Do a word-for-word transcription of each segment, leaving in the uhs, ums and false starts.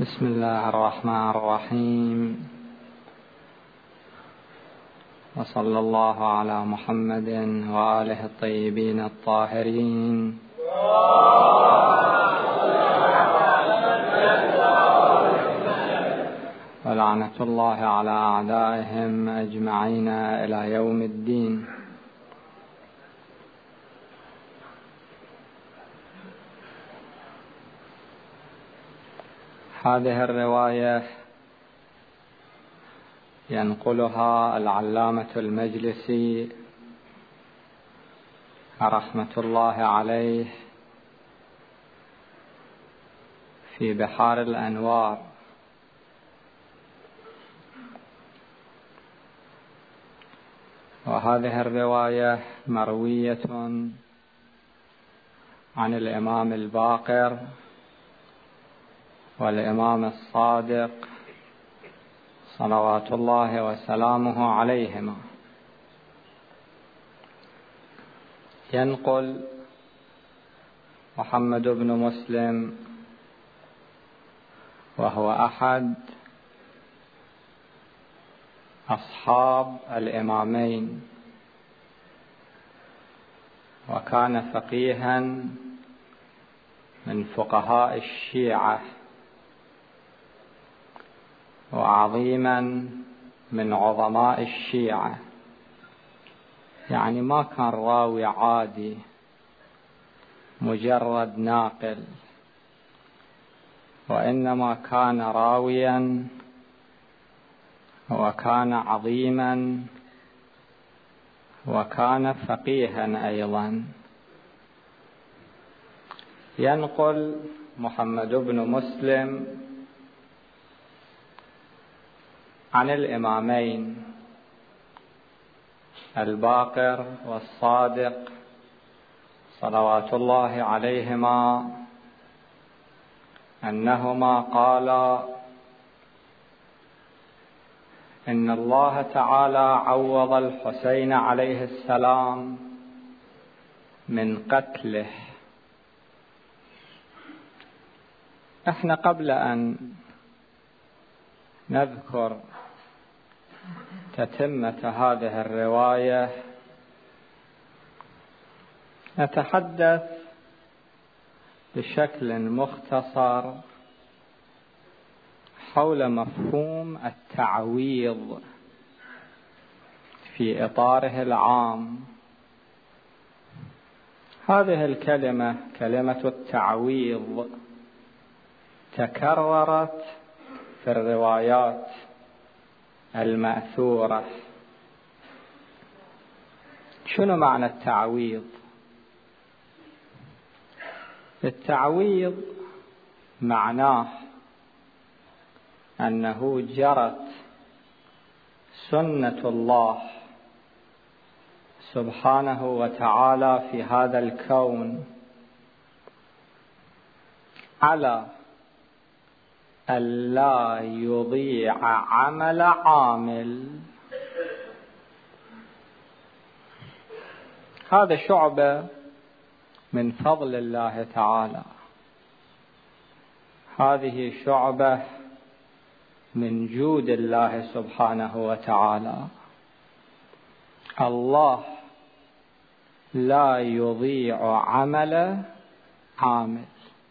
بسم الله الرحمن الرحيم، وصلى الله على محمد وآله الطيبين الطاهرين، ولعنة الله على أعدائهم أجمعين إلى يوم الدين. هذه الرواية ينقلها العلامة المجلسي رحمة الله عليه في بحار الأنوار، وهذه الرواية مروية عن الإمام الباقر والإمام الصادق صلوات الله وسلامه عليهما. ينقل محمد بن مسلم، وهو أحد أصحاب الإمامين، وكان فقيها من فقهاء الشيعة، وعظيما من عظماء الشيعة، يعني ما كان راوي عادي مجرد ناقل، وإنما كان راويا وكان عظيما وكان فقيها أيضا. ينقل محمد بن مسلم عن الإمامين الباقر والصادق صلوات الله عليهما أنهما قالا: إن الله تعالى عوض الحسين عليه السلام من قتله. احنا قبل أن نذكر تتمة هذه الرواية نتحدث بشكل مختصر حول مفهوم التعويض في إطاره العام. هذه الكلمة، كلمة التعويض، تكررت في الروايات المأثورة. شنو معنى التعويض؟ التعويض معناه أنه جرت سنة الله سبحانه وتعالى في هذا الكون على ألا يضيع عمل عامل. هذا شعبة من فضل الله تعالى، هذه شعبة من جود الله سبحانه وتعالى. الله لا يضيع عمل عامل.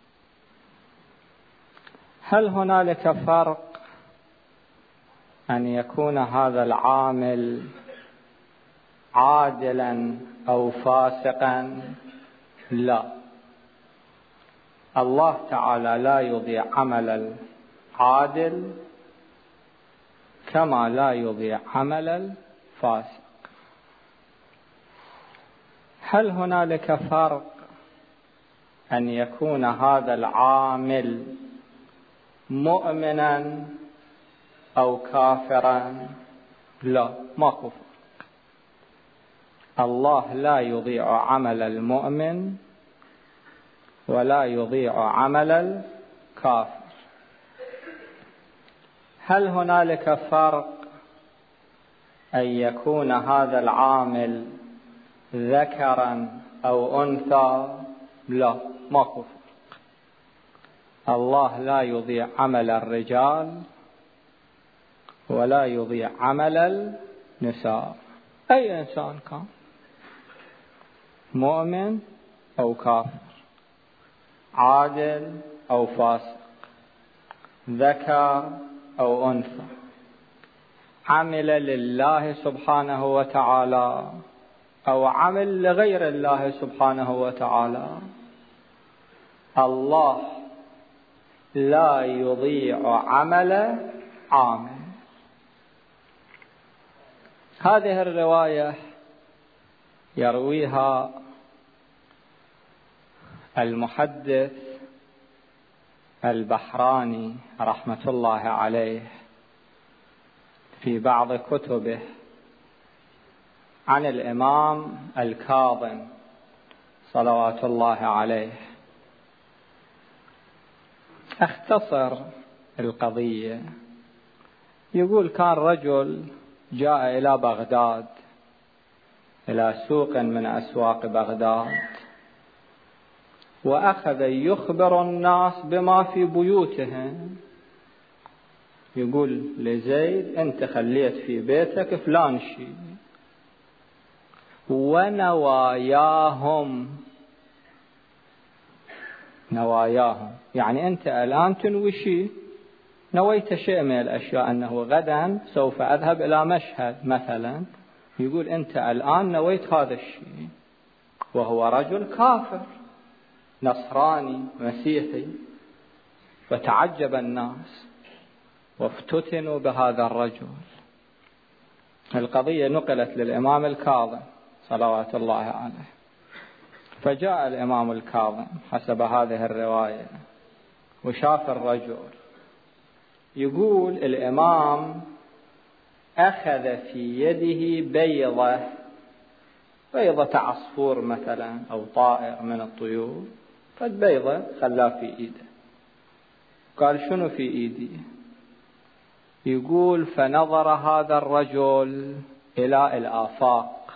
هل هنالك فرق أن يكون هذا العامل عادلا أو فاسقا؟ لا، الله تعالى لا يضيع عمل العادل كما لا يضيع عمل الفاسق. هل هنالك فرق أن يكون هذا العامل مؤمنا أو كافرا؟ لا، ماكو فرق. الله لا يضيع عمل المؤمن ولا يضيع عمل الكافر. هل هنالك فرق أن يكون هذا العامل ذكرا أو أنثى؟ لا، ماكو فرق. الله لا يضيع عمل الرجال ولا يضيع عمل النساء، أي إنسان كان، مؤمن أو كافر، عادل أو فاسق، ذكر أو أنثى، عمل لله سبحانه وتعالى أو عمل لغير الله سبحانه وتعالى، الله لا يضيع عمل عامل. هذه الرواية يرويها المحدث البحراني رحمة الله عليه في بعض كتبه عن الإمام الكاظم صلوات الله عليه. اختصر القضية. يقول كان رجل جاء إلى بغداد، إلى سوق من أسواق بغداد، وأخذ يخبر الناس بما في بيوتهم. يقول لزيد أنت خليت في بيتك فلان شيء، ونواياهم، نواياهم يعني أنت الآن تنوي شيء، نويت شيء من الأشياء، أنه غدا سوف أذهب إلى مشهد مثلا. يقول أنت الآن نويت هذا الشيء، وهو رجل كافر نصراني مسيحي. فتعجب الناس وافتتنوا بهذا الرجل. القضية نقلت للإمام الكاظم صلوات الله عليه. فجاء الإمام الكاظم حسب هذه الرواية وشاف الرجل. يقول الإمام أخذ في يده بيضة، بيضة عصفور مثلا أو طائر من الطيور، فالبيضة خلاه في إيده. قال شنو في إيدي؟ يقول فنظر هذا الرجل إلى الآفاق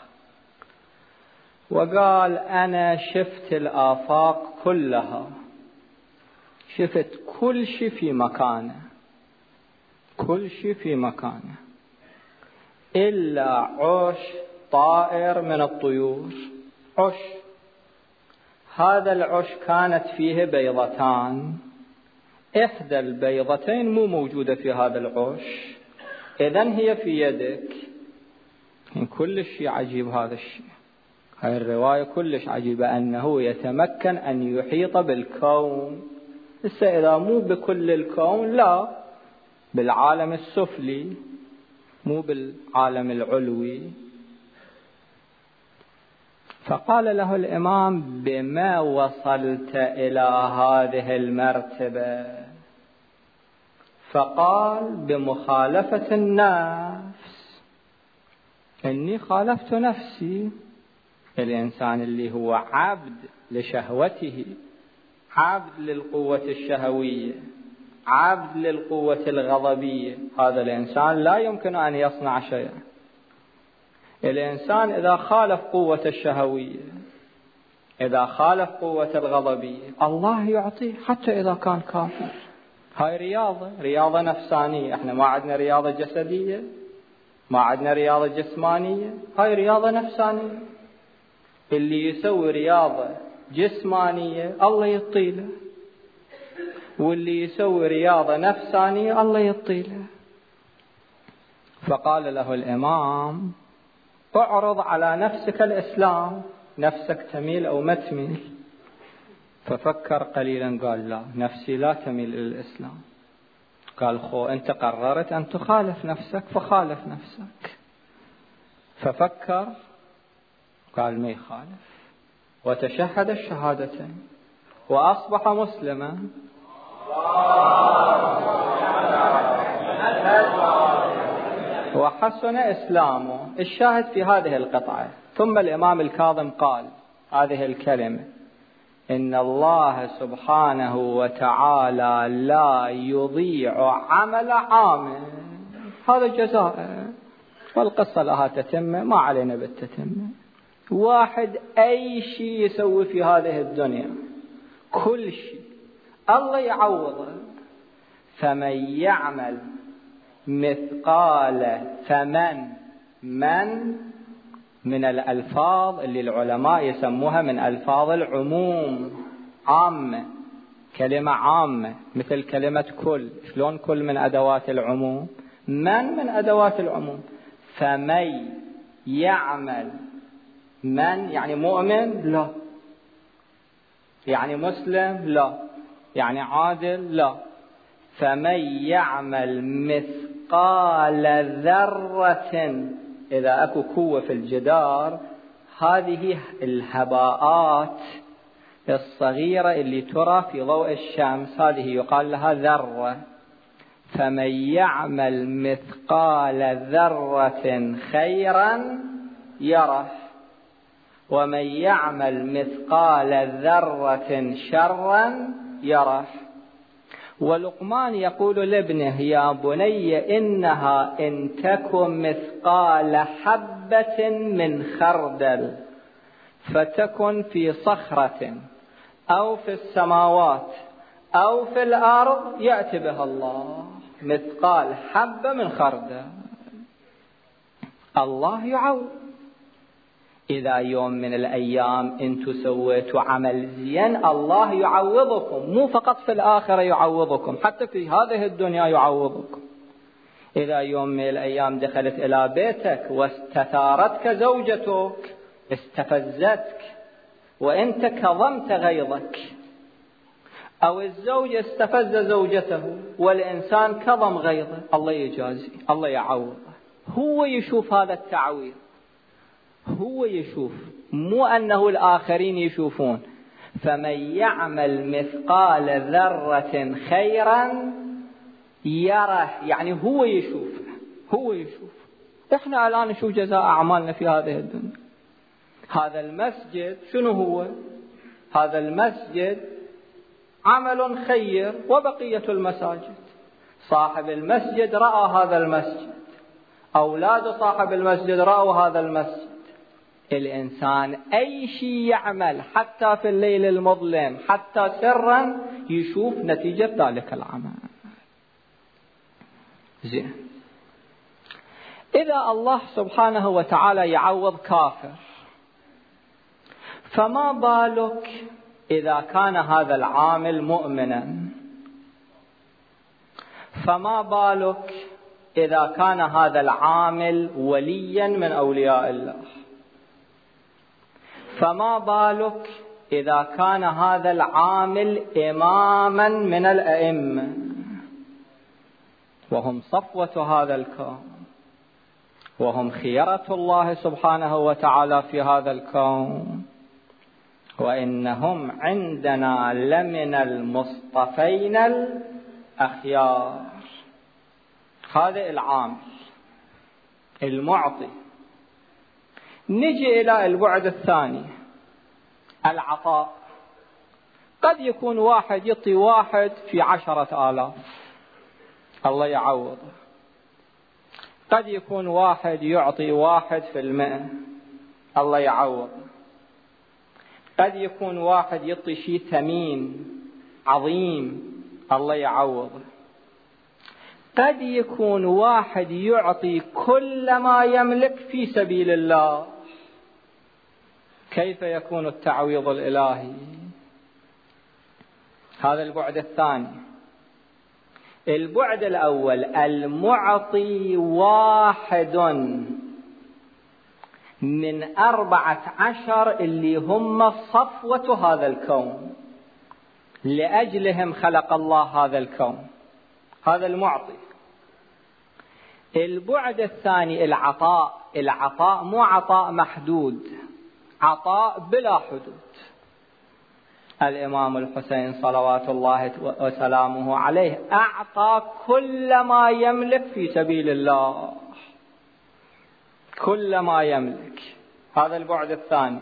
وقال أنا شفت الآفاق كلها، شفت كل شيء في مكانه، كل شيء في مكانه إلا عش طائر من الطيور. عش، هذا العش كانت فيه بيضتان، إحدى البيضتين مو موجودة في هذا العش، إذن هي في يدك. كل شيء عجيب هذا الشيء. هاي الرواية كلش عجيبة، أنه يتمكن أن يحيط بالكون. إذا إذا مو بكل الكون، لا، بالعالم السفلي مو بالعالم العلوي. فقال له الإمام بما وصلت إلى هذه المرتبة؟ فقال بمخالفة النفس، إني خالفت نفسي. الإنسان اللي هو عبد لشهوته، عبد للقوة الشهوية، عبد للقوة الغضبية، هذا الإنسان لا يمكن أن يصنع شيئا. الإنسان إذا خالف قوة الشهوية، إذا خالف قوة الغضبية، الله يعطيه حتى إذا كان كافر. هاي رياضة، رياضة نفسانية. احنا ما عندنا رياضة جسدية، ما عندنا رياضة جسمانية، هاي رياضة نفسانية. اللي يسوي رياضة جسمانية الله يطيله، واللي يسوي رياضة نفسانية الله يطيله. فقال له الإمام اعرض على نفسك الإسلام، نفسك تميل أو ما تميل. ففكر قليلا قال لا، نفسي لا تميل إلى الإسلام. قال خو أنت قررت أن تخالف نفسك فخالف نفسك. ففكر قال ما يخالف، وتشهد الشهادتين وأصبح مسلما. وحسن إسلامه. الشاهد في هذه القطعة. ثم الإمام الكاظم قال هذه الكلمة: إن الله سبحانه وتعالى لا يضيع عمل عامل. هذا جزاء، والقصة لها تتمة، ما علينا بالتتمة. واحد أي شيء يسوي في هذه الدنيا، كل شيء، الله يعوضه. فمن يعمل مثقال فمن من من الألفاظ اللي العلماء يسموها من ألفاظ العموم، عامة، كلمة عامة مثل كلمة كل. شلون كل من أدوات العموم؟ من من أدوات العموم. فمن يعمل، من يعني مؤمن؟ لا. يعني مسلم؟ لا. يعني عادل؟ لا. فمن يعمل مثقال ذرة، إذا أكو قوة في الجدار، هذه الهباءات الصغيرة اللي ترى في ضوء الشمس، هذه يقال لها ذرة. فمن يعمل مثقال ذرة خيرا يره، ومن يعمل مثقال ذرة شرا يره. ولقمان يقول لابنه: يا بني إنها إن تكن مثقال حبة من خردل فتكن في صخرة أو في السماوات أو في الأرض يأتي بها الله. مثقال حبة من خردل، الله يعوض. إذا يوم من الأيام أنتم سويتوا عمل زين، الله يعوضكم، مو فقط في الآخرة يعوضكم، حتى في هذه الدنيا يعوضكم. إذا يوم من الأيام دخلت إلى بيتك واستثارتك زوجتك، استفزتك وأنت كظمت غيظك، أو الزوج استفز زوجته والإنسان كظم غيظه، الله يجازي، الله يعوضه. هو يشوف هذا التعويض، هو يشوف، مو أنه الآخرين يشوفون. فمن يعمل مثقال ذرة خيرا يره، يعني هو يشوف، هو يشوف. إحنا الآن نشوف جزاء أعمالنا في هذه الدنيا. هذا المسجد شنو هو؟ هذا المسجد عمل خير وبقية المساجد. صاحب المسجد رأى هذا المسجد، أولاد صاحب المسجد رأوا هذا المسجد. الإنسان أي شيء يعمل حتى في الليل المظلم، حتى سرا، يشوف نتيجة ذلك العمل. زين، إذا الله سبحانه وتعالى يعوض كافر، فما بالك إذا كان هذا العامل مؤمنا؟ فما بالك إذا كان هذا العامل وليا من أولياء الله؟ فما بالك إذا كان هذا العامل إماما من الأئمة، وهم صفوة هذا الكون، وهم خيرة الله سبحانه وتعالى في هذا الكون، وإنهم عندنا لمن المصطفين الأخيار. هذا العامل المعطي. نجي إلى البعد الثاني، العطاء. قد يكون واحد يعطي واحد في عشرة آلاف، الله يعوضه. قد يكون واحد يعطي واحد في المئة، الله يعوضه. قد يكون واحد يعطي شيء ثمين عظيم، الله يعوضه. قد يكون واحد يعطي كل ما يملك في سبيل الله. كيف يكون التعويض الإلهي؟ هذا البعد الثاني. البعد الأول، المعطي واحد من أربعة عشر اللي هم صفوة هذا الكون، لأجلهم خلق الله هذا الكون. هذا المعطي. البعد الثاني العطاء. العطاء مو عطاء محدود، عطاء بلا حدود. الإمام الحسين صلوات الله وسلامه عليه أعطى كل ما يملك في سبيل الله، كل ما يملك. هذا البعد الثاني.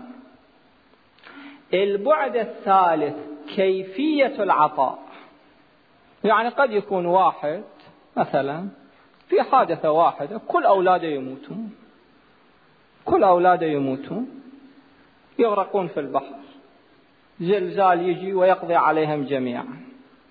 البعد الثالث كيفية العطاء. يعني قد يكون واحد مثلا في حادثة واحدة كل أولاده يموتون، كل أولاده يموتون، يغرقون في البحر، زلزال يجي ويقضي عليهم جميعا.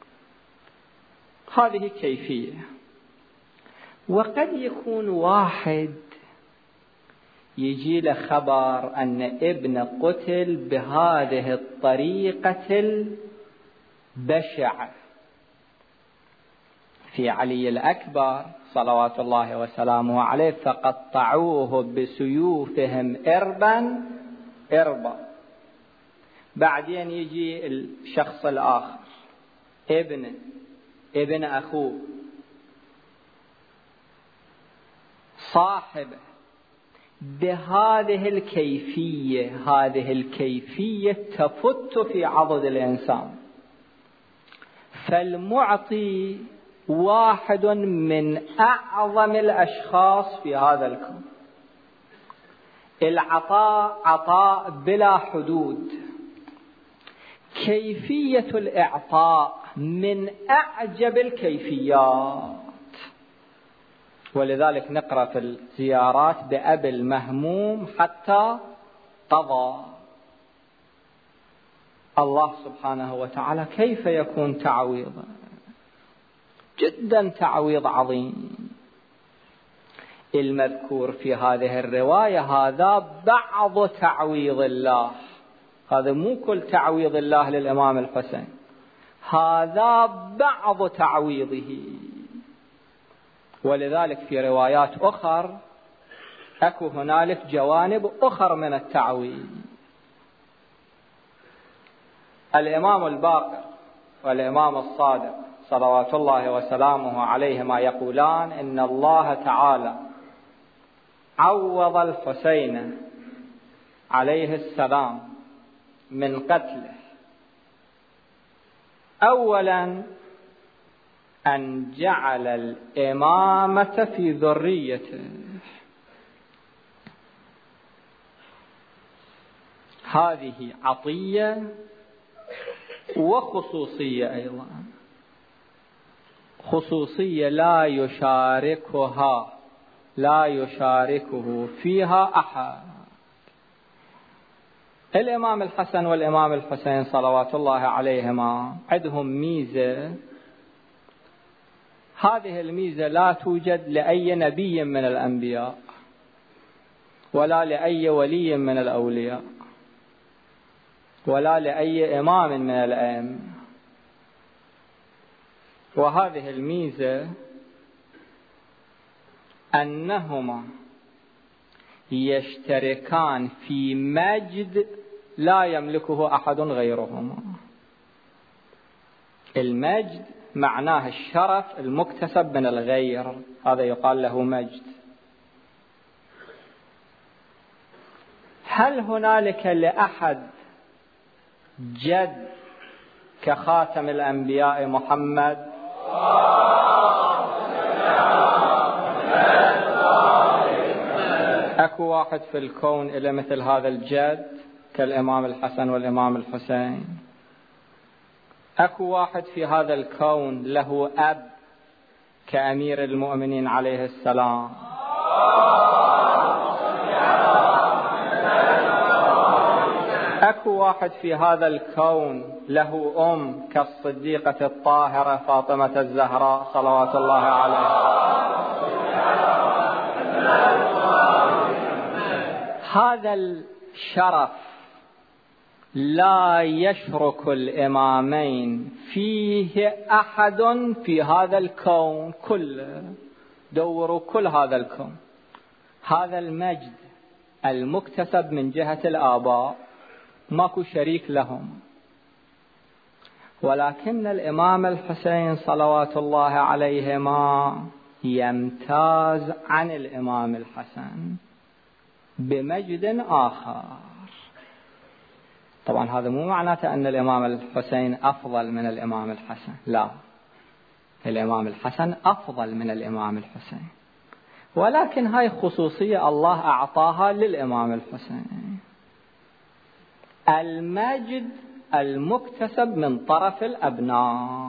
هذه كيفية. وقد يكون واحد يجي له خبر أن ابن قتل بهذه الطريقة البشعة في علي الأكبر صلوات الله وسلامه عليه، فقطعوه بسيوفهم إربا إربا. بعدين يجي الشخص الآخر ابن ابن أخوه صاحبه بهذه الكيفية. هذه الكيفية تفت في عضد الإنسان. فالمعطي واحد من أعظم الأشخاص في هذا الكون. العطاء عطاء بلا حدود. كيفية الإعطاء من أعجب الكيفيات. ولذلك نقرأ في الزيارات بأبي المهموم حتى قضى. الله سبحانه وتعالى كيف يكون تعويضا؟ جدا تعويض عظيم. المذكور في هذه الرواية هذا بعض تعويض الله، هذا مو كل تعويض الله للإمام الحسين، هذا بعض تعويضه. ولذلك في روايات أخرى أكو هنالك جوانب أخرى من التعويض. الإمام الباقر والإمام الصادق صلوات الله وسلامه عليهما يقولان إن الله تعالى عوض الحسين عليه السلام من قتله أولا أن جعل الإمامة في ذريته. هذه عطية وخصوصية أيضا، خصوصية لا يشاركها لا يشاركه فيها أحد. الإمام الحسن والإمام الحسين صلوات الله عليهما عندهم ميزة، هذه الميزة لا توجد لأي نبي من الأنبياء ولا لأي ولي من الأولياء ولا لأي إمام من الأئمة. وهذه الميزة أنهما يشتركان في مجد لا يملكه أحد غيرهما. المجد معناه الشرف المكتسب من الغير، هذا يقال له مجد. هل هنالك لأحد جد كخاتم الأنبياء محمد؟ أكو واحد في الكون إلى مثل هذا الجد كالإمام الحسن والإمام الحسين؟ أكو واحد في هذا الكون له أب كأمير المؤمنين عليه السلام؟ أكو واحد في هذا الكون له أم كالصديقة الطاهرة فاطمة الزهراء صلوات الله عليها؟ هذا الشرف لا يشرك الإمامين فيه أحد في هذا الكون كله. دوروا كل هذا الكون، هذا المجد المكتسب من جهة الآباء ماكو شريك لهم. ولكن الإمام الحسين صلوات الله عليهما يمتاز عن الإمام الحسن بمجد آخر. طبعا هذا مو معناته أن الإمام الحسين أفضل من الإمام الحسن، لا، الإمام الحسن أفضل من الإمام الحسين، ولكن هاي خصوصية الله أعطاها للإمام الحسين. المجد المكتسب من طرف الأبناء،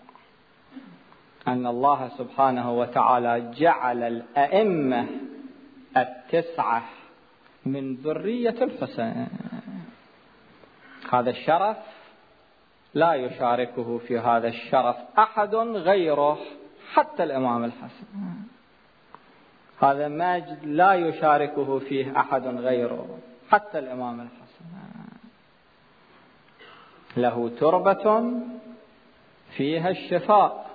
أن الله سبحانه وتعالى جعل الأئمة التسعة من ذرية الحسين. هذا الشرف لا يشاركه في هذا الشرف أحد غيره، حتى الإمام الحسن. هذا مجد لا يشاركه فيه أحد غيره، حتى الإمام الحسن. له تربة فيها الشفاء،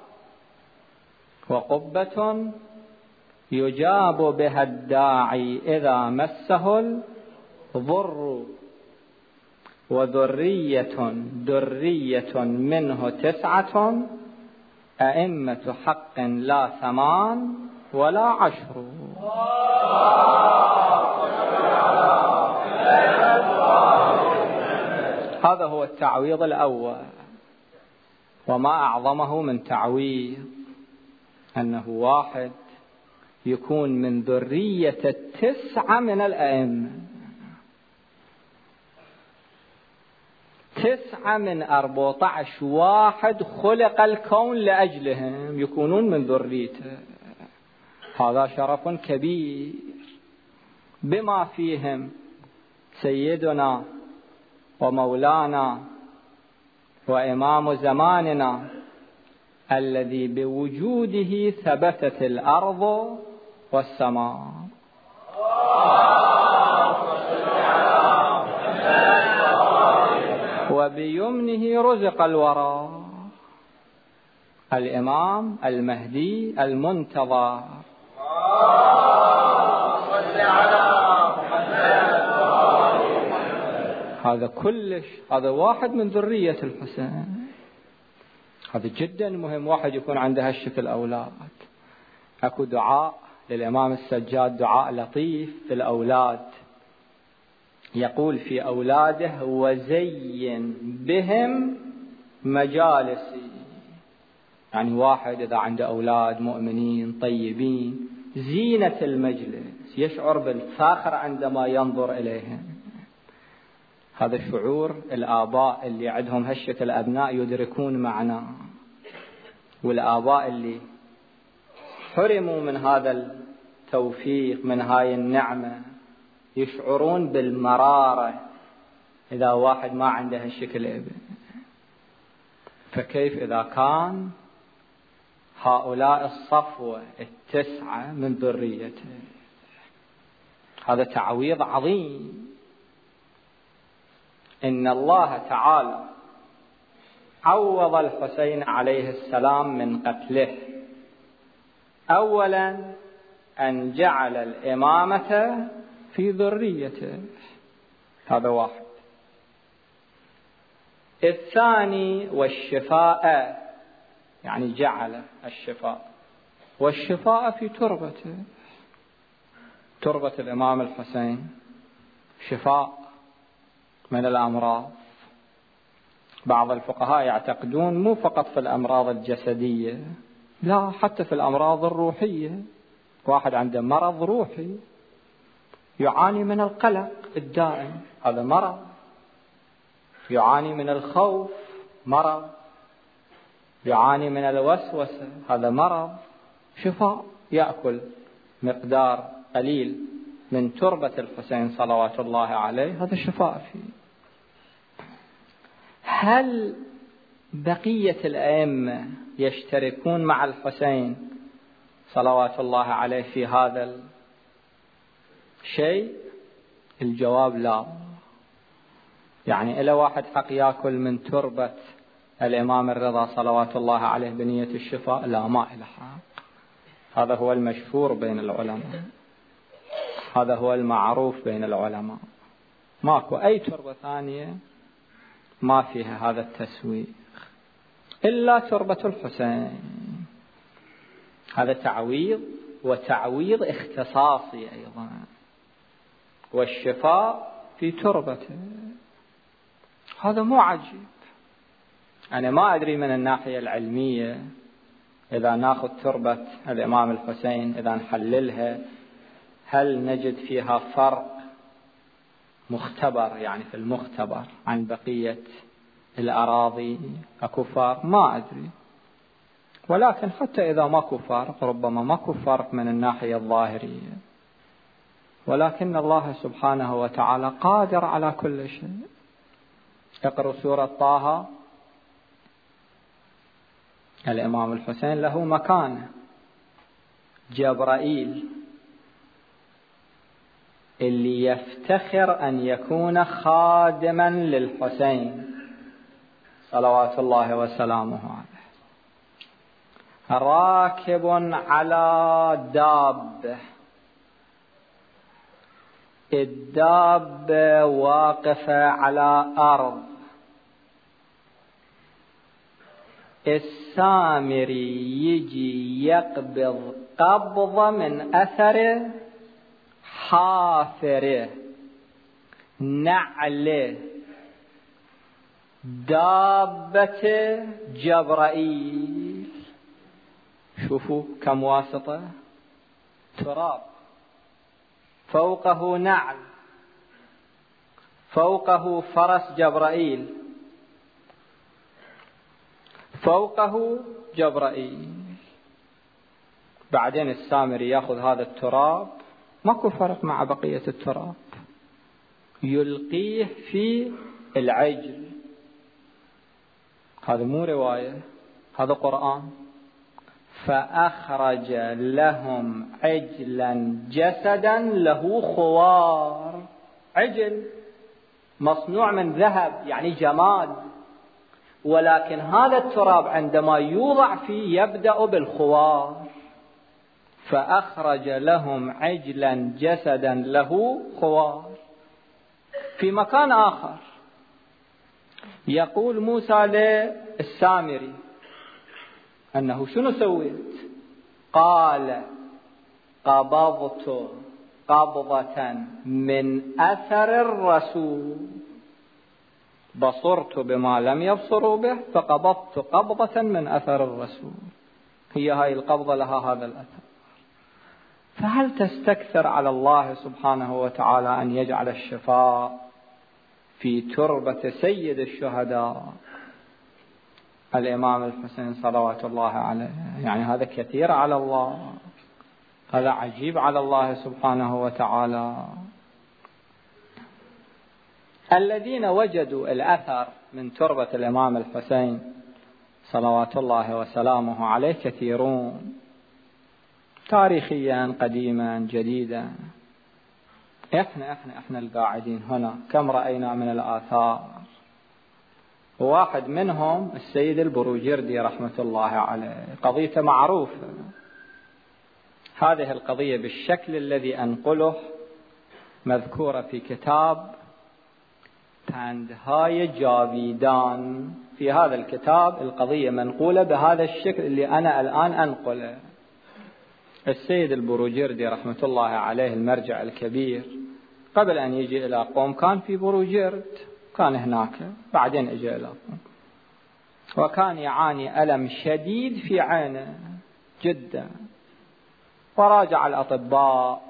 وقبة يجاب بها الداعي إذا مسه الضر، وذرية درية منه تسعة، أئمة حق لا ثمان ولا عشر. هذا هو التعويض الأول. وما أعظمه من تعويض أنه واحد يكون من ذرية التسعة من الأئمة. تسعة من أربعة عشر واحد خلق الكون لأجلهم يكونون من ذريته. هذا شرف كبير، بما فيهم سيدنا ومولانا وإمام زماننا الذي بوجوده ثبتت الأرض والسماء. وبيمنه رزق الورى الإمام المهدي المنتظر. هذا كلش، هذا واحد من ذرية الحسين. هذا جدا مهم، واحد يكون عنده هالشكل أولاد. أكو دعاء للإمام السجاد، دعاء لطيف في الأولاد، يقول في أولاده: وزين بهم مجالسي. يعني واحد إذا عنده أولاد مؤمنين طيبين، زينة المجلس، يشعر بالفخر عندما ينظر إليهم. هذا الشعور الآباء اللي عندهم هشة الأبناء يدركون معناه، والآباء اللي حرموا من هذا التوفيق، من هاي النعمة، يشعرون بالمرارة إذا واحد ما عنده هالشكل ابن. فكيف إذا كان هؤلاء الصفوة التسعة من ذريته؟ هذا تعويض عظيم. إن الله تعالى عوض الحسين عليه السلام من قتله. أولا أن جعل الإمامة في ذريته، هذا واحد. الثاني والشفاء، يعني جعل الشفاء والشفاء في تربته. تربة الإمام الحسين شفاء من الأمراض. بعض الفقهاء يعتقدون مو فقط في الأمراض الجسدية، لا، حتى في الأمراض الروحية. واحد عنده مرض روحي يعاني من القلق الدائم، هذا مرض. يعاني من الخوف، مرض. يعاني من الوسوسة، هذا مرض. شفاء، يأكل مقدار قليل من تربة الحسين صلوات الله عليه، هذا شفاء فيه. هل بقية الأئمة يشتركون مع الحسين صلوات الله عليه في هذا الشيء؟ الجواب لا. يعني إلى واحد حق يأكل من تربة الإمام الرضا صلوات الله عليه بنية الشفاء؟ لا، ما إلى حق. هذا هو المشهور بين العلماء، هذا هو المعروف بين العلماء. ماكو أي تربة ثانية ما فيها هذا التسويق إلا تربة الحسين. هذا تعويض، وتعويض اختصاصي أيضا. والشفاء في تربته، هذا مو عجيب. أنا ما أدري من الناحية العلمية إذا نأخذ تربة الإمام الحسين، إذا نحللها، هل نجد فيها فرق مختبر، يعني في المختبر، عن بقية الأراضي؟ أكو فرق؟ ما أدري. ولكن حتى إذا ماكو فرق، ربما ماكو فرق من الناحية الظاهرية، ولكن الله سبحانه وتعالى قادر على كل شيء. اقرأ سورة طه الإمام الحسين له مكانة. جبرائيل اللي يفتخر أن يكون خادما للحسين صلوات الله وسلامه عليه، راكب على دابة، الدابة واقفة على أرض، السامري يجي يقبض قبضة من أثره، حافره، نعله، دابة جبرائيل. شوفوا كم واسطة، تراب، فوقه نعل، فوقه فرس جبرائيل، فوقه جبرائيل. بعدين السامري يأخذ هذا التراب، ماكو فرق مع بقية التراب، يلقيه في العجل. هذا مو رواية، هذا قرآن. فأخرج لهم عجلا جسدا له خوار. عجل مصنوع من ذهب يعني جماد، ولكن هذا التراب عندما يوضع فيه يبدأ بالخوار. فأخرج لهم عجلا جسدا له خوار. في مكان آخر يقول موسى للسامري أنه شنو سويت؟ قال قبضت قبضة من أثر الرسول، بصرت بما لم يبصروا به فقبضت قبضة من أثر الرسول. هي هاي القبضة لها هذا الأثر. فهل تستكثر على الله سبحانه وتعالى أن يجعل الشفاء في تربة سيد الشهداء الإمام الحسين صلوات الله عليه؟ يعني هذا كثير على الله، هذا عجيب على الله سبحانه وتعالى. الذين وجدوا الأثر من تربة الإمام الحسين صلوات الله وسلامه عليه كثيرون، تاريخيا قديما جديدا. احنا احنا احنا القاعدين هنا كم رأينا من الآثار. واحد منهم السيد البروجردي رحمة الله عليه، قضيته معروفة. هذه القضية بالشكل الذي أنقله مذكورة في كتاب تندهای جاویدان. في هذا الكتاب القضية منقولة بهذا الشكل اللي أنا الآن أنقله. السيد البروجردي رحمة الله عليه المرجع الكبير، قبل أن يجي إلى قوم كان في بروجرد، كان هناك، بعدين اجى إلى قوم، وكان يعاني ألم شديد في عينه جدا، وراجع الأطباء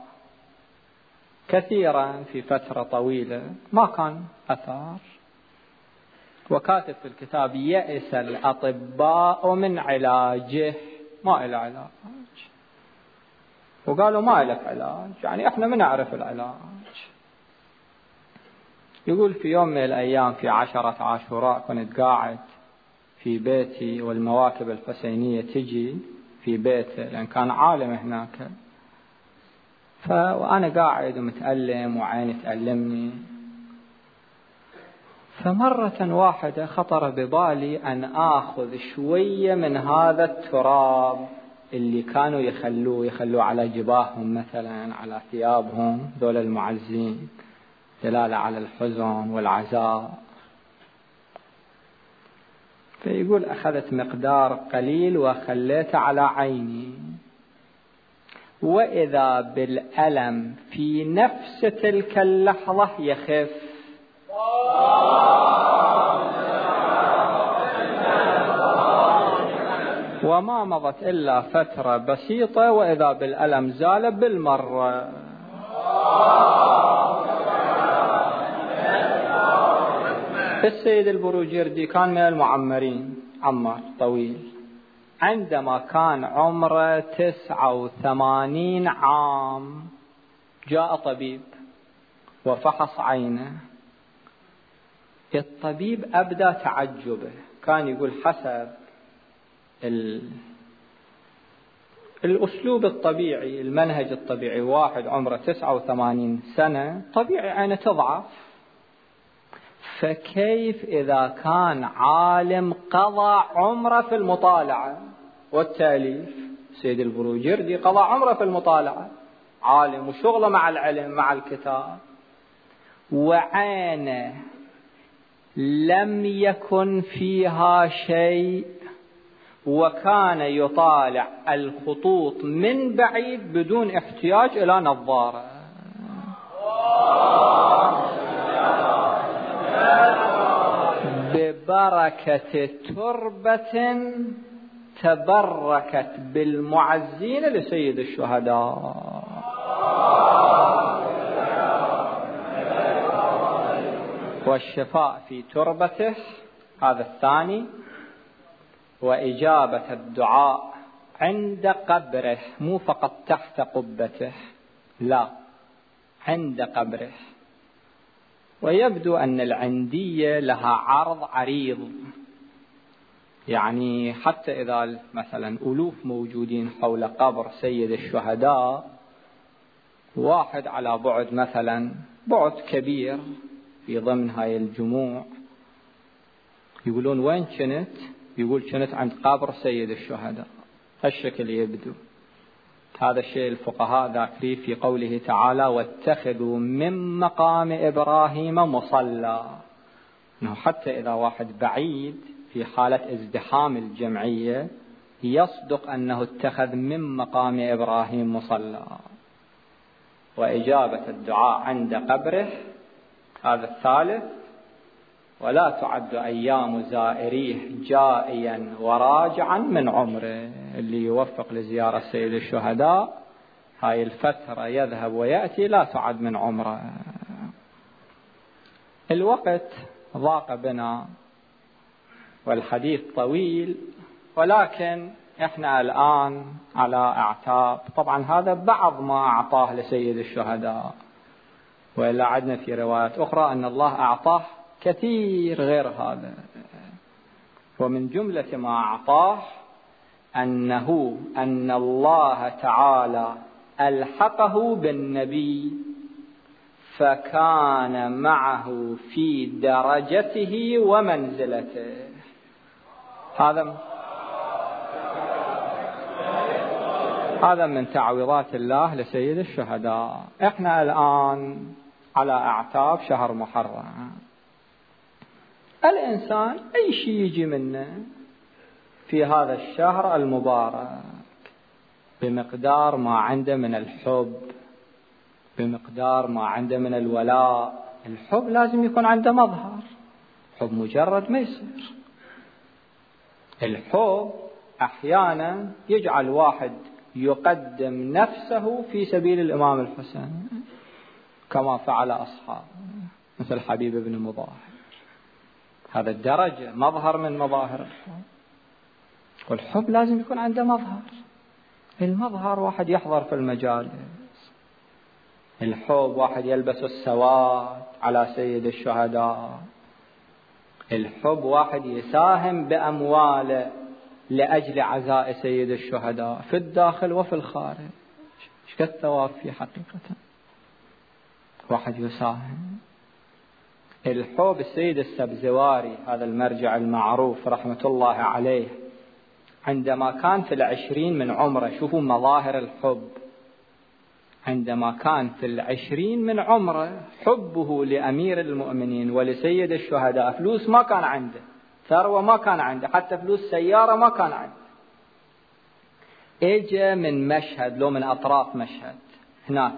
كثيرا في فترة طويلة ما كان أثار. وكاتب في الكتاب يأس الأطباء من علاجه، ما إلى علاج، وقالوا ما لك علاج، يعني احنا ما نعرف العلاج. يقول في يوم من الأيام في عشرة عاشوراء كنت قاعد في بيتي، والمواكب الحسينية تجي في بيته لأن كان عالم هناك، ف... وأنا قاعد ومتألم وعيني تألمني. فمرة واحدة خطر ببالي أن آخذ شوية من هذا التراب اللي كانوا يخلوه يخلوه على جباههم مثلا، على ثيابهم، ذول المعزين، دلالة على الحزن والعزاء. فيقول أخذت مقدار قليل وخليته على عيني، وإذا بالألم في نفس تلك اللحظة يخف. وما مضت إلا فترة بسيطة وإذا بالألم زال بالمرة. السيد البروجردي كان من المعمرين، عمر طويل. عندما كان عمره تسعة وثمانين عام جاء طبيب وفحص عينه. الطبيب أبدى تعجبه، كان يقول حسب الأسلوب الطبيعي، المنهج الطبيعي، واحد عمره تسعة وثمانين سنة طبيعي عينه تضعف، فكيف إذا كان عالم قضى عمره في المطالعة والتأليف؟ سيد البروجردي قضى عمره في المطالعة، عالم وشغله مع العلم مع الكتاب، وعينه لم يكن فيها شيء، وكان يطالع الخطوط من بعيد بدون احتياج إلى نظارة. ببركة تربة تبركت بالمعزين لسيد الشهداء. والشفاء في تربته هذا الثاني، وإجابة الدعاء عند قبره، مو فقط تحت قبته، لا، عند قبره. ويبدو أن العندية لها عرض عريض، يعني حتى إذا مثلا ألوف موجودين حول قبر سيد الشهداء، واحد على بعد مثلا بعد كبير في ضمن هاي الجموع، يقولون وين كنت؟ يقول كنت عند قبر سيد الشهداء. هالشكل يبدو. هذا الشيء الفقهاء ذاكرين في قوله تعالى واتخذوا من مقام إبراهيم مصلى، أنه حتى إذا واحد بعيد في حالة ازدحام الجمعية يصدق أنه اتخذ من مقام إبراهيم مصلى. وإجابة الدعاء عند قبره هذا الثالث. ولا تعد أيام زائريه جائيا وراجعا من عمره، اللي يوفق لزيارة سيد الشهداء هاي الفترة يذهب ويأتي لا تعد من عمره. الوقت ضاق بنا والحديث طويل، ولكن احنا الآن على اعتاب. طبعا هذا بعض ما أعطاه لسيد الشهداء، وإلا عدنا في روايات أخرى أن الله أعطاه كثير غير هذا. ومن جملة ما أعطاه أنه أن الله تعالى ألحقه بالنبي، فكان معه في درجته ومنزلته. هذا هذا من تعويضات الله لسيد الشهداء. احنا الآن على أعتاب شهر محرم. الإنسان أي شيء يجي منه في هذا الشهر المبارك بمقدار ما عنده من الحب، بمقدار ما عنده من الولاء. الحب لازم يكون عنده مظهر، حب مجرد ما يصير. الحب أحيانا يجعل واحد يقدم نفسه في سبيل الإمام الحسين كما فعل أصحابه مثل حبيب بن مظاهر. هذا الدرجة مظهر من مظاهر الحب. والحب لازم يكون عنده مظهر. المظهر واحد يحضر في المجالس، الحب واحد يلبس السواد على سيد الشهداء، الحب واحد يساهم بأمواله لأجل عزاء سيد الشهداء في الداخل وفي الخارج. ايش قد ثواب فيه حقيقة واحد يساهم. الحب السيد السبزواري هذا المرجع المعروف رحمة الله عليه عندما كان في العشرين من عمره، شوفوا مظاهر الحب، عندما كان في العشرين من عمره حبه لأمير المؤمنين ولسيد الشهداء، فلوس ما كان عنده، ثروة ما كان عنده، حتى فلوس سيارة ما كان عنده. اجى من مشهد، لو من أطراف مشهد هناك،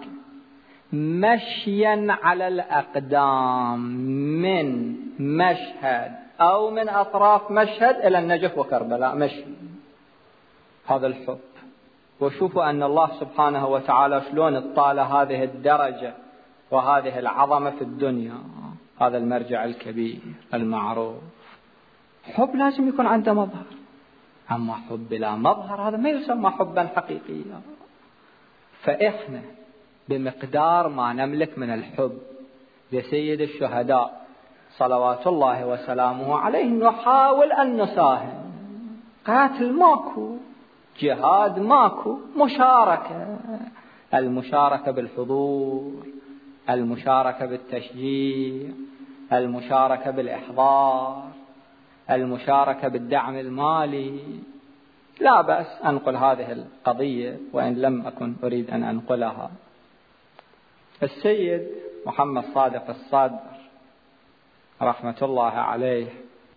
مشيا على الأقدام من مشهد أو من أطراف مشهد إلى النجف وكربلاء، مشي. هذا الحب. وشوفوا أن الله سبحانه وتعالى شلون اطال هذه الدرجة وهذه العظمة في الدنيا. هذا المرجع الكبير المعروف. حب لازم يكون عنده مظهر، أما حب بلا مظهر هذا ما يسمى حبا حقيقيا. فإحنا بمقدار ما نملك من الحب لسيد الشهداء صلوات الله وسلامه عليه نحاول أن نساهم قاتل ماكو، جهاد ماكو، مشاركة. المشاركة بالحضور، المشاركة بالتشجيع، المشاركة بالإحضار، المشاركة بالدعم المالي. لا بأس أنقل هذه القضية وإن لم أكن أريد أن أنقلها. السيد محمد صادق الصدر رحمة الله عليه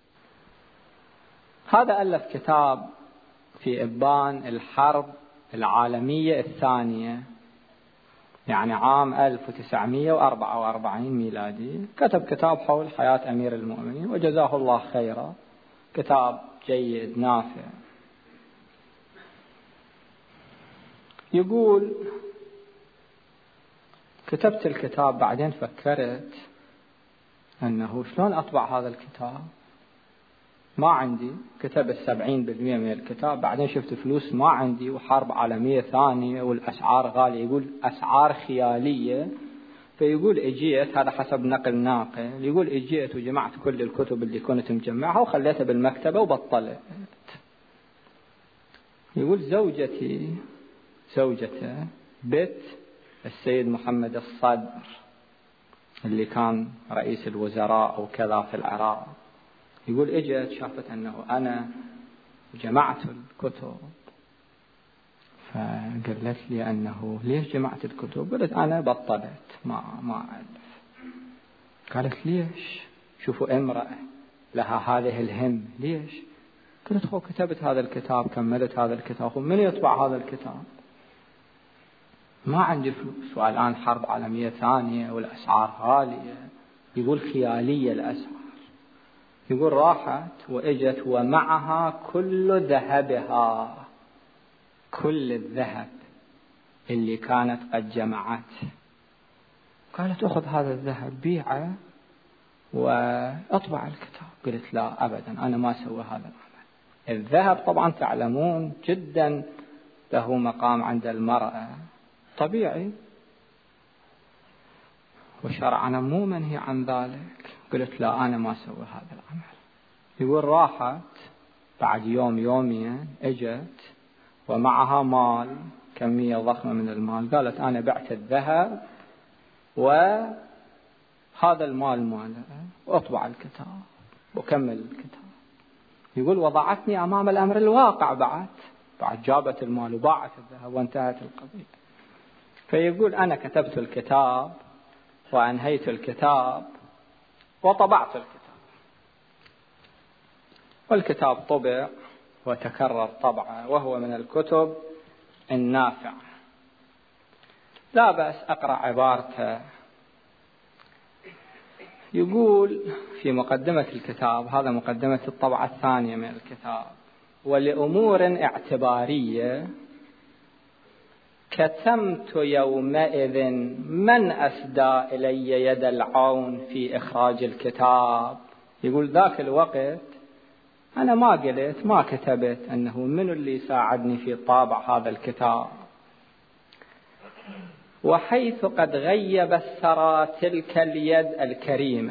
هذا ألف كتاب في إبان الحرب العالمية الثانية، يعني عام ألف وتسعمائة وأربعة وأربعين ميلادي. كتب كتاب حول حياة أمير المؤمنين وجزاه الله خيرا، كتاب جيد نافع. يقول كتبت الكتاب، بعدين فكرت أنه شلون أطبع هذا الكتاب، ما عندي. كتب السبعين بالمئة من الكتاب، بعدين شفت فلوس ما عندي، وحرب عالمية ثانية والأسعار غالية، يقول أسعار خيالية. فيقول اجيت، هذا حسب نقل ناقل، يقول اجيت وجمعت كل الكتب اللي كنت مجمعها وخليتها بالمكتبة وبطلت. يقول زوجتي زوجته بيت السيد محمد الصدر اللي كان رئيس الوزراء أو كذا في العراق، يقول اجت شافت أنه أنا جمعت الكتب، فقالت لي أنه ليش جمعت الكتب؟ قلت أنا بطلت ما ما أعرف. قالت ليش؟ شوفوا امرأة لها هذه الهم، ليش؟ قلت خو كتبت هذا الكتاب، كملت هذا الكتاب، من يطبع هذا الكتاب؟ ما عندي فلوس، والآن حرب عالمية ثانية والأسعار غالية. يقول خيالية الأسعار. يقول راحت وإجت ومعها كل ذهبها، كل الذهب اللي كانت قد جمعته. قالت أخذ هذا الذهب بيعه وأطبع الكتاب. قلت لا أبدا، أنا ما أسوي هذا العمل. الذهب طبعا تعلمون جدا له مقام عند المرأة، طبيعي، وشرعنا مو منهي عن ذلك. قلت لا أنا ما أسوي هذا العمل. يقول راحت بعد يوم يومين اجت ومعها مال، كمية ضخمة من المال. قالت أنا بعت الذهب وهذا المال ماله، وأطبع الكتاب وكمل الكتاب. يقول وضعتني أمام الأمر الواقع، بعد بعد جابت المال وباعت الذهب وانتهت القضية. فيقول أنا كتبت الكتاب وأنهيت الكتاب وطبعت الكتاب، والكتاب طبع وتكرر طبعه، وهو من الكتب النافعة. لا بأس أقرأ عبارته. يقول في مقدمة الكتاب، هذا مقدمة الطبعة الثانية من الكتاب: ولأمور اعتبارية كتمت يومئذ من أسدى إلي يد العون في إخراج الكتاب. يقول ذاك الوقت أنا ما قلت ما كتبت أنه من اللي ساعدني في طابع هذا الكتاب. وحيث قد غيب الثرى تلك اليد الكريمة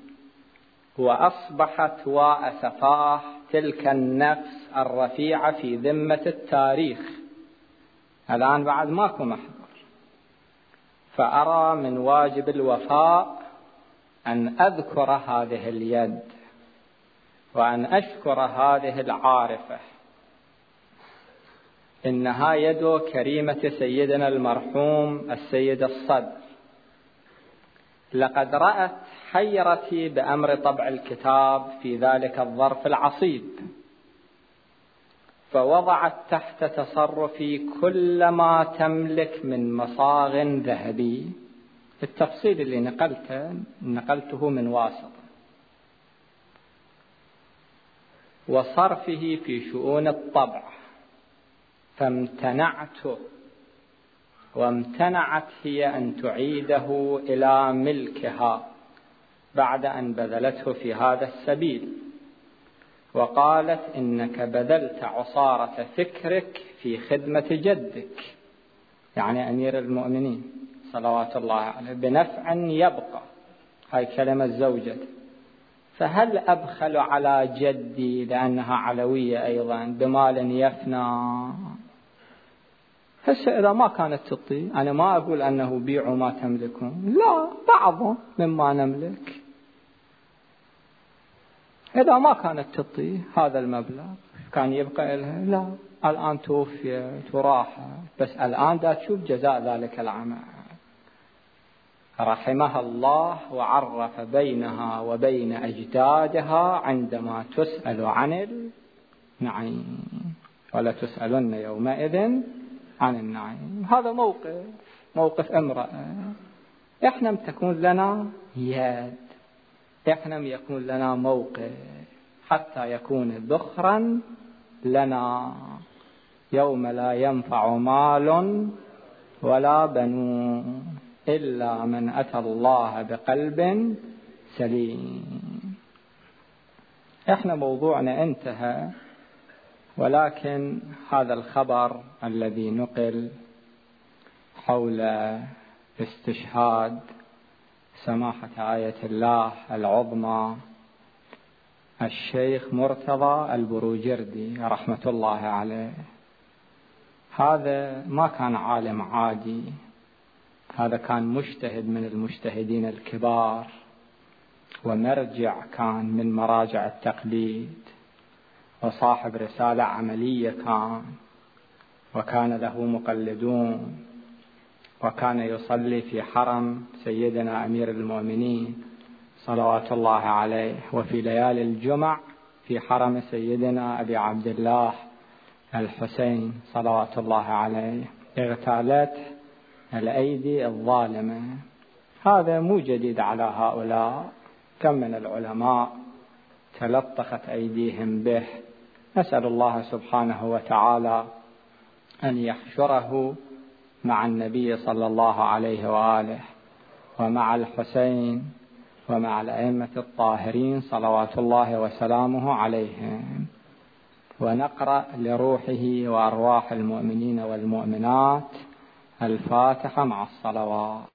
وأصبحت واء سفاه تلك النفس الرفيعة في ذمة التاريخ، الآن بعد ماكو محضر، فأرى من واجب الوفاء أن أذكر هذه اليد وأن أشكر هذه العارفة، إنها يد كريمة سيدنا المرحوم السيد الصدر. لقد رأت حيرتي بأمر طبع الكتاب في ذلك الظرف العصيب، فوضعت تحت تصرفي كل ما تملك من مصاغ ذهبي. التفصيل اللي نقلته نقلته من واسط، وصرفه في شؤون الطبع، فامتنعت وامتنعت هي أن تعيده إلى ملكها بعد أن بذلته في هذا السبيل، وقالت إنك بذلت عصارة فكرك في خدمة جدك، يعني أمير المؤمنين صلوات الله عليه، بنفع يبقى. هاي كلمة زوجته. فهل أبخل على جدي لأنها علوية أيضا بمال يفنى؟ هسه إذا ما كانت تعطي، أنا ما أقول أنه بيعوا ما تملكون، لا، بعض مما نملك. إذا ما كانت تعطي هذا المبلغ كان يبقى لها، لا، الآن توفيت وراحت، بس الآن دا تشوف جزاء ذلك العمل. رحمها الله وعرف بينها وبين أجدادها عندما تسأل عن النعيم، ولا تسألن يومئذ عن النعيم. هذا موقف موقف امرأة. إحنا تكون لنا يد، إحنا يكون لنا موقف حتى يكون ذخرا لنا يوم لا ينفع مال ولا بنون إلا من أتى الله بقلب سليم. إحنا موضوعنا انتهى، ولكن هذا الخبر الذي نقل حول استشهاد سماحة آية الله العظمى الشيخ مرتضى البروجردي رحمة الله عليه، هذا ما كان عالم عادي، هذا كان مجتهد من المجتهدين الكبار، ومرجع كان من مراجع التقليد، وصاحب رسالة عملية كان، وكان له مقلدون، وكان يصلي في حرم سيدنا أمير المؤمنين صلوات الله عليه، وفي ليالي الجمع في حرم سيدنا أبي عبد الله الحسين صلوات الله عليه. اغتالته الأيدي الظالمة. هذا مو جديد على هؤلاء، كم من العلماء تلطخت أيديهم به. نسأل الله سبحانه وتعالى أن يحشره مع النبي صلى الله عليه وآله، ومع الحسين، ومع الأئمة الطاهرين صلوات الله وسلامه عليهم. ونقرأ لروحه وأرواح المؤمنين والمؤمنات الفاتحة مع الصلوات.